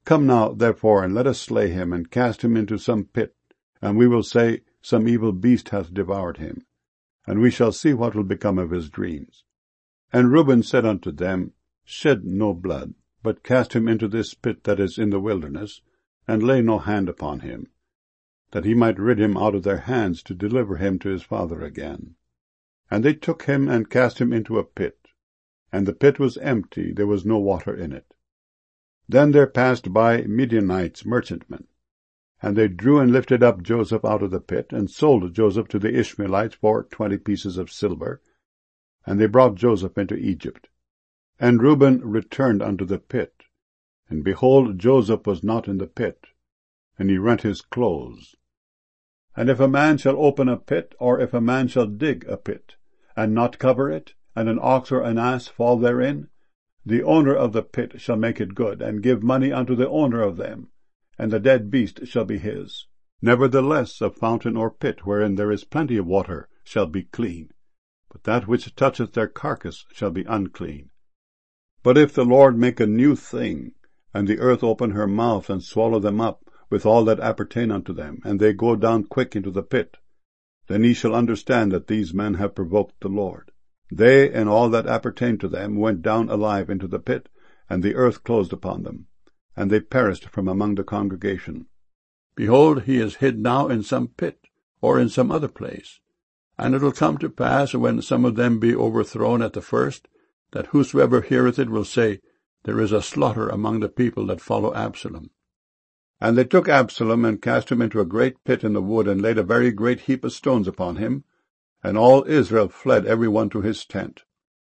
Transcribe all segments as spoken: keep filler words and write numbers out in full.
Come now, therefore, and let us slay him, and cast him into some pit, and we will say, Some evil beast hath devoured him, and we shall see what will become of his dreams. And Reuben said unto them, Shed no blood, but cast him into this pit that is in the wilderness, and lay no hand upon him, that he might rid him out of their hands to deliver him to his father again. And they took him and cast him into a pit, and the pit was empty, there was no water in it. Then there passed by Midianites merchantmen, and they drew and lifted up Joseph out of the pit, and sold Joseph to the Ishmaelites for twenty pieces of silver, and they brought Joseph into Egypt. And Reuben returned unto the pit, and behold, Joseph was not in the pit, and he rent his clothes. And if a man shall open a pit, or if a man shall dig a pit, and not cover it, and an ox or an ass fall therein, the owner of the pit shall make it good, and give money unto the owner of them, and the dead beast shall be his. Nevertheless, a fountain or pit wherein there is plenty of water shall be clean, but that which toucheth their carcass shall be unclean. But if the Lord make a new thing, and the earth open her mouth, and swallow them up, with all that appertain unto them, and they go down quick into the pit, then ye shall understand that these men have provoked the Lord. They and all that appertained to them went down alive into the pit, and the earth closed upon them, and they perished from among the congregation. Behold, he is hid now in some pit, or in some other place. And it will come to pass, when some of them be overthrown at the first, that whosoever heareth it will say, There is a slaughter among the people that follow Absalom. And they took Absalom, and cast him into a great pit in the wood, and laid a very great heap of stones upon him, and all Israel fled every one to his tent.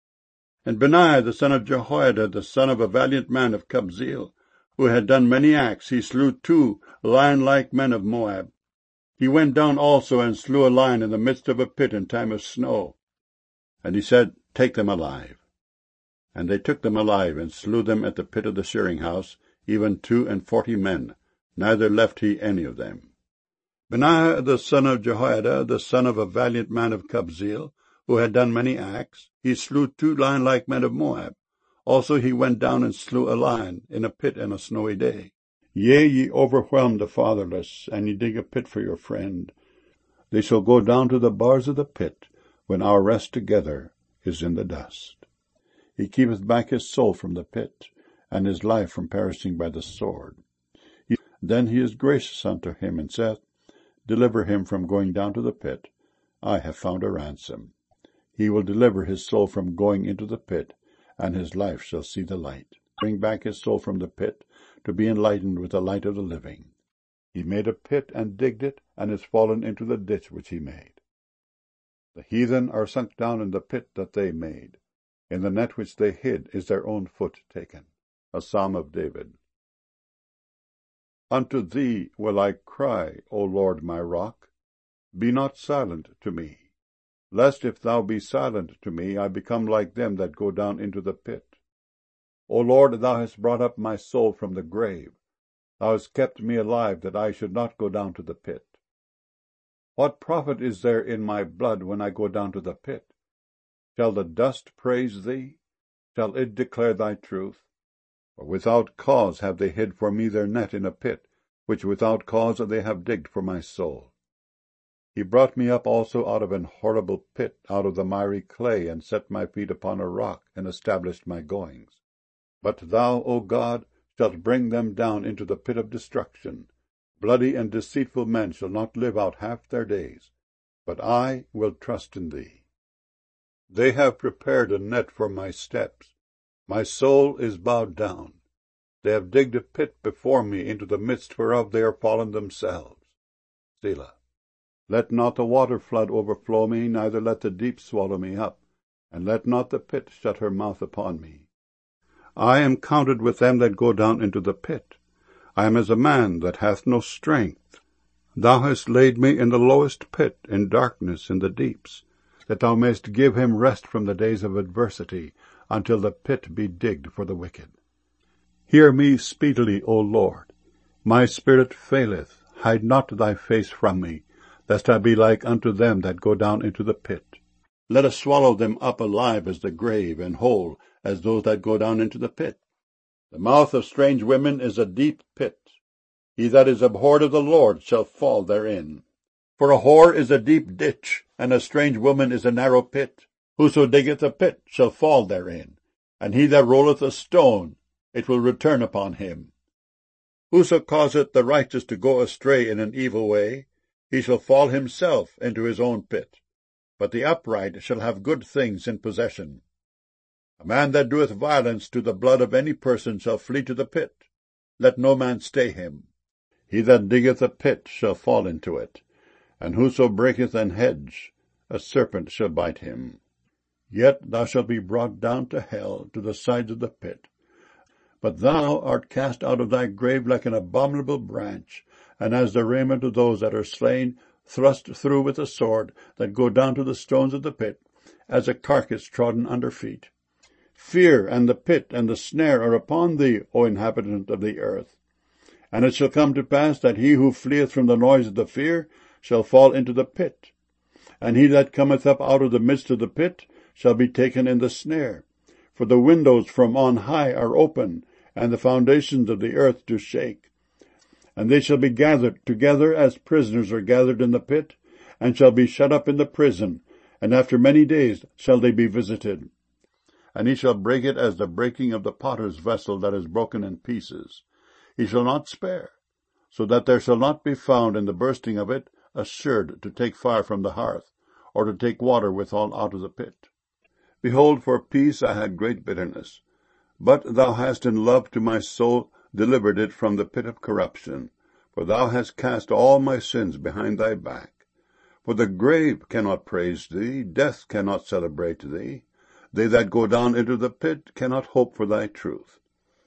And Benaiah the son of Jehoiada, the son of a valiant man of Kabzeel, who had done many acts, he slew two lion-like men of Moab. He went down also and slew a lion in the midst of a pit in time of snow. And he said, Take them alive. And they took them alive, and slew them at the pit of the shearing house, even two and forty men, neither left he any of them. Benaiah the son of Jehoiada, the son of a valiant man of Kabzeel, who had done many acts, he slew two lion-like men of Moab. Also he went down and slew a lion in a pit in a snowy day. Yea, ye overwhelm the fatherless, and ye dig a pit for your friend. They shall go down to the bars of the pit, when our rest together is in the dust. He keepeth back his soul from the pit, and his life from perishing by the sword. He, then he is gracious unto him, and saith, Deliver him from going down to the pit. I have found a ransom. He will deliver his soul from going into the pit, and his life shall see the light. Bring back his soul from the pit, to be enlightened with the light of the living. He made a pit, and digged it, and is fallen into the ditch which he made. The heathen are sunk down in the pit that they made. In the net which they hid is their own foot taken. A Psalm of David. Unto thee will I cry, O Lord my rock. Be not silent to me, lest if thou be silent to me, I become like them that go down into the pit. O Lord, thou hast brought up my soul from the grave. Thou hast kept me alive, that I should not go down to the pit. What profit is there in my blood when I go down to the pit? Shall the dust praise thee? Shall it declare thy truth? For without cause have they hid for me their net in a pit, which without cause they have digged for my soul. He brought me up also out of an horrible pit, out of the miry clay, and set my feet upon a rock, and established my goings. But thou, O God, shalt bring them down into the pit of destruction. Bloody and deceitful men shall not live out half their days, but I will trust in thee. They have prepared a net for my steps. My soul is bowed down. They have digged a pit before me, into the midst whereof they are fallen themselves. Selah. Let not the water flood overflow me, neither let the deep swallow me up, and let not the pit shut her mouth upon me. I am counted with them that go down into the pit. I am as a man that hath no strength. Thou hast laid me in the lowest pit, in darkness in the deeps, that thou mayst give him rest from the days of adversity, until the pit be digged for the wicked. Hear me speedily, O Lord. My spirit faileth. Hide not thy face from me, lest I be like unto them that go down into the pit. Let us swallow them up alive as the grave, and whole as those that go down into the pit. The mouth of strange women is a deep pit. He that is abhorred of the Lord shall fall therein. For a whore is a deep ditch, and a strange woman is a narrow pit. Whoso diggeth a pit shall fall therein, and he that rolleth a stone, it will return upon him. Whoso causeth the righteous to go astray in an evil way, he shall fall himself into his own pit. But the upright shall have good things in possession. A man that doeth violence to the blood of any person shall flee to the pit. Let no man stay him. He that diggeth a pit shall fall into it, and whoso breaketh an hedge, a serpent shall bite him. Yet thou shalt be brought down to hell, to the sides of the pit. But thou art cast out of thy grave like an abominable branch, and as the raiment of those that are slain, thrust through with a sword, that go down to the stones of the pit, as a carcass trodden under feet. Fear and the pit and the snare are upon thee, O inhabitant of the earth. And it shall come to pass that he who fleeth from the noise of the fear shall fall into the pit. And he that cometh up out of the midst of the pit shall be taken in the snare. For the windows from on high are open, and the foundations of the earth do shake. And they shall be gathered together as prisoners are gathered in the pit, and shall be shut up in the prison, and after many days shall they be visited. And he shall break it as the breaking of the potter's vessel that is broken in pieces. He shall not spare, so that there shall not be found in the bursting of it a sherd to take fire from the hearth, or to take water withal out of the pit. Behold, for peace I had great bitterness, but thou hast in love to my soul delivered it from the pit of corruption, for thou hast cast all my sins behind thy back. For the grave cannot praise thee, death cannot celebrate thee. They that go down into the pit cannot hope for thy truth.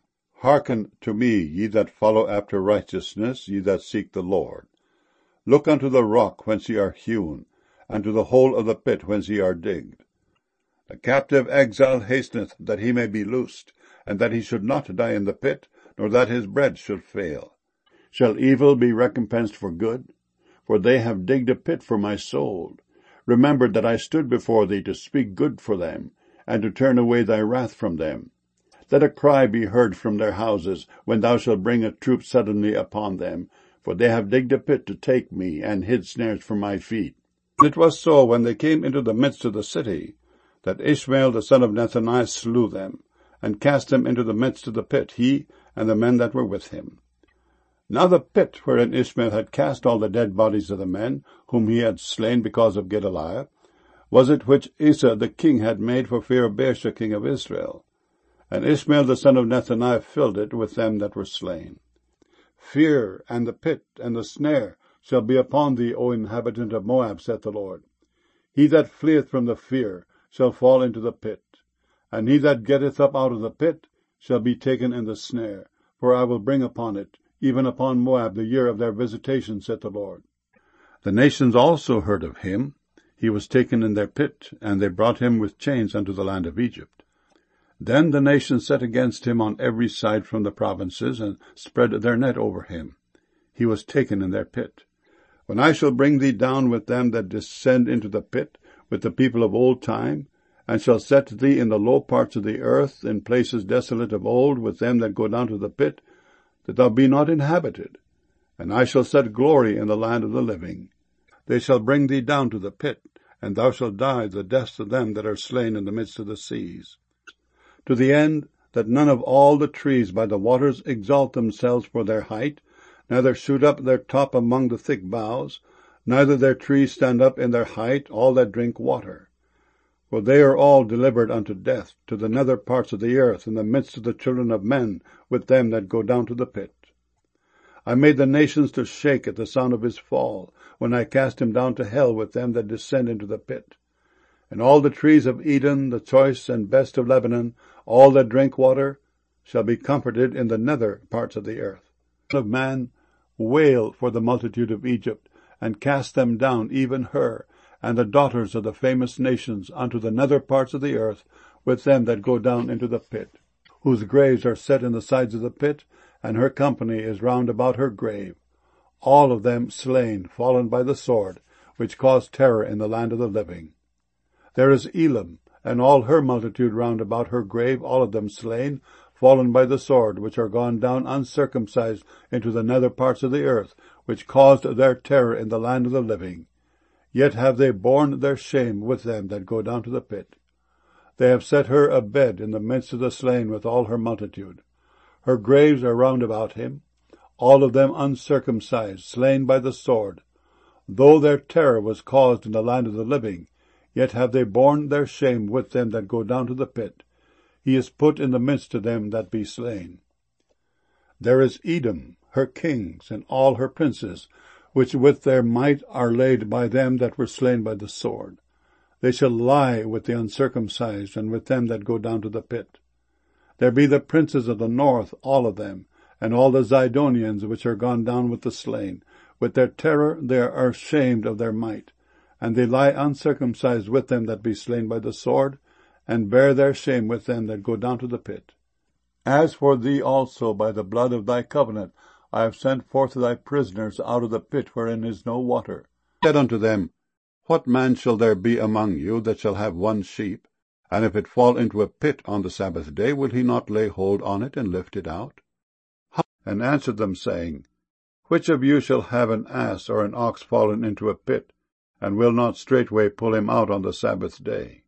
Hearken to me, ye that follow after righteousness, ye that seek the Lord. Look unto the rock whence ye are hewn, and to the hole of the pit whence ye are digged. The captive exile hasteneth that he may be loosed, and that he should not die in the pit, nor that his bread should fail. Shall evil be recompensed for good? For they have digged a pit for my soul. Remember that I stood before thee to speak good for them, and to turn away thy wrath from them. Let a cry be heard from their houses, when thou shalt bring a troop suddenly upon them, for they have digged a pit to take me, and hid snares for my feet. And it was so, when they came into the midst of the city, that Ishmael the son of Nethaniah slew them, and cast them into the midst of the pit, he and the men that were with him. Now the pit wherein Ishmael had cast all the dead bodies of the men, whom he had slain because of Gedaliah, was it which Asa the king had made for fear of Baasha king of Israel. And Ishmael the son of Nethaniah filled it with them that were slain. Fear and the pit and the snare shall be upon thee, O inhabitant of Moab, saith the Lord. He that fleeth from the fear shall fall into the pit, and he that getteth up out of the pit shall be taken in the snare, for I will bring upon it, even upon Moab, the year of their visitation, saith the Lord. The nations also heard of him. He was taken in their pit, and they brought him with chains unto the land of Egypt. Then the nations set against him on every side from the provinces, and spread their net over him. He was taken in their pit. When I shall bring thee down with them that descend into the pit, with the people of old time, and shall set thee in the low parts of the earth, in places desolate of old, with them that go down to the pit, that thou be not inhabited. And I shall set glory in the land of the living. They shall bring thee down to the pit, and thou shalt die the deaths of them that are slain in the midst of the seas. To the end that none of all the trees by the waters exalt themselves for their height, neither shoot up their top among the thick boughs, neither their trees stand up in their height, all that drink water. For they are all delivered unto death, to the nether parts of the earth, in the midst of the children of men, with them that go down to the pit. I made the nations to shake at the sound of his fall, when I cast him down to hell with them that descend into the pit. And all the trees of Eden, the choice and best of Lebanon, all that drink water, shall be comforted in the nether parts of the earth. Son of man, wail for the multitude of Egypt, and cast them down, even her, and the daughters of the famous nations, unto the nether parts of the earth, with them that go down into the pit, whose graves are set in the sides of the pit, and her company is round about her grave, all of them slain, fallen by the sword, which caused terror in the land of the living. There is Elam, and all her multitude round about her grave, all of them slain, fallen by the sword, which are gone down uncircumcised into the nether parts of the earth, which caused their terror in the land of the living. Yet have they borne their shame with them that go down to the pit. They have set her a bed in the midst of the slain with all her multitude. Her graves are round about him, all of them uncircumcised, slain by the sword. Though their terror was caused in the land of the living, yet have they borne their shame with them that go down to the pit. He is put in the midst of them that be slain. There is Edom, her kings, and all her princes, which with their might are laid by them that were slain by the sword. They shall lie with the uncircumcised, and with them that go down to the pit. There be the princes of the north, all of them, and all the Zidonians which are gone down with the slain. With their terror they are ashamed of their might, and they lie uncircumcised with them that be slain by the sword, and bear their shame with them that go down to the pit. As for thee also, by the blood of thy covenant, I have sent forth thy prisoners out of the pit wherein is no water. I said unto them, What man shall there be among you that shall have one sheep? And if it fall into a pit on the Sabbath day, will he not lay hold on it and lift it out? And answered them, saying, Which of you shall have an ass or an ox fallen into a pit, and will not straightway pull him out on the Sabbath day?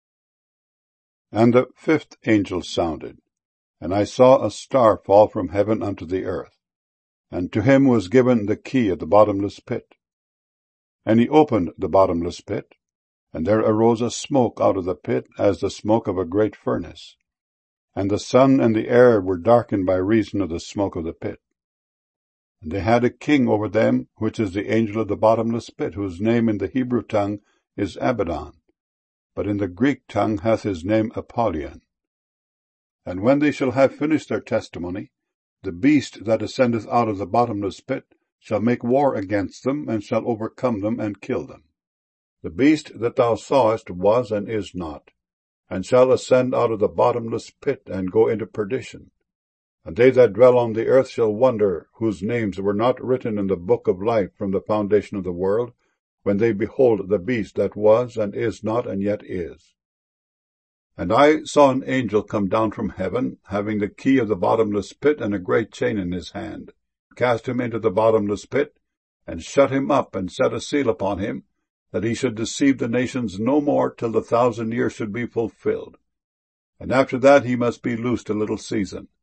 And the fifth angel sounded, and I saw a star fall from heaven unto the earth, and to him was given the key of the bottomless pit. And he opened the bottomless pit, and there arose a smoke out of the pit, as the smoke of a great furnace. And the sun and the air were darkened by reason of the smoke of the pit. And they had a king over them, which is the angel of the bottomless pit, whose name in the Hebrew tongue is Abaddon, but in the Greek tongue hath his name Apollyon. And when they shall have finished their testimony, the beast that ascendeth out of the bottomless pit shall make war against them, and shall overcome them, and kill them. The beast that thou sawest was and is not, and shall ascend out of the bottomless pit, and go into perdition. And they that dwell on the earth shall wonder, whose names were not written in the book of life from the foundation of the world, when they behold the beast that was, and is not, and yet is. And I saw an angel come down from heaven, having the key of the bottomless pit, and a great chain in his hand, cast him into the bottomless pit, and shut him up, and set a seal upon him, that he should deceive the nations no more till the thousand years should be fulfilled. And after that he must be loosed a little season.